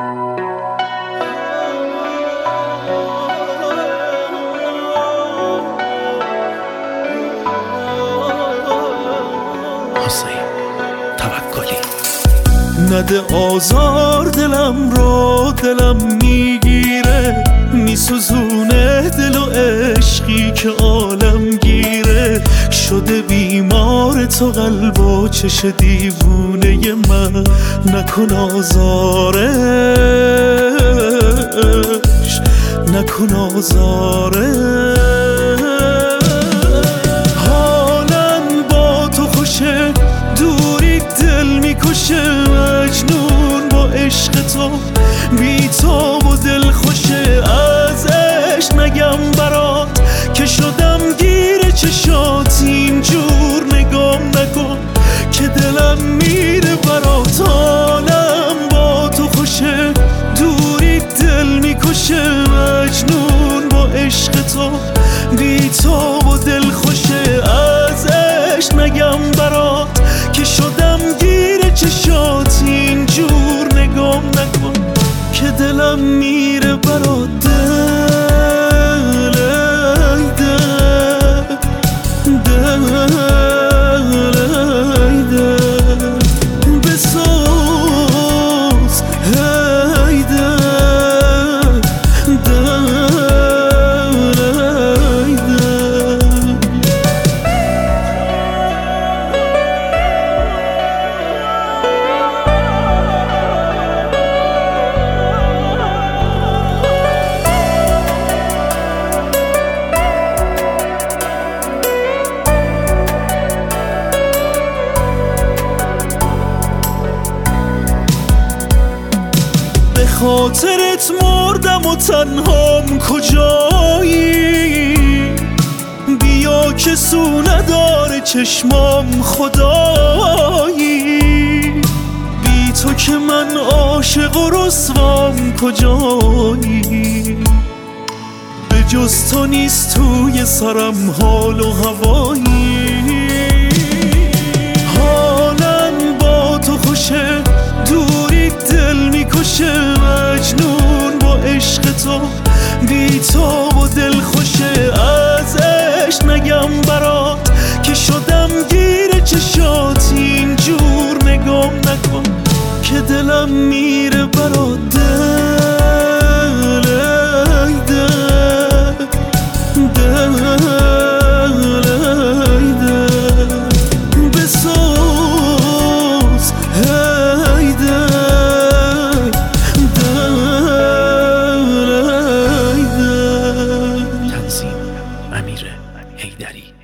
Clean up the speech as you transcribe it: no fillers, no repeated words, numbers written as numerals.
نده آزار دلم رو، دلم میگیره، میسوزونه دل و عشقی که عالم گیره. شده بیمار تو قلب و چش دیوونه من، نکن آزارش، نکن آزارش. حالم با تو خوشه، دوری دل میکشه، مجنون با عشق تو، بی تو و دل خوشه. ازش نگم برات که شدم گیر چشات، اینجور نگام نکن که دلم میره برات. حالم با تو خوشه، دوری دل میکشه، مجنون با عشق تو، بی تو و دل خوشه. ازش نگم برات که شدم گیر چشات، اینجور نگام نکن که دلم میره برات. دل ای دل، دل ای دل، بسوز ای دل، دل ای دل. به خاطرت مردم و تنهام کجایی، بیا که سو نداره چشمام خدایی. بی تو که من عاشق و رسوام کجایی، به جز تو نیست توی سرم حال و هوایی. حالم با تو خوشه، دوری دل میکشه، مجنون با عشق تو، بی تو و دل خوشه. ازش نگم برات که شدم گیر چشات، اینجور نگام نکن که دلم میره برات. دل ای دل، دل ای دل، بسوز ای دل، دل ای دل. تنظیم: امیر حیدری.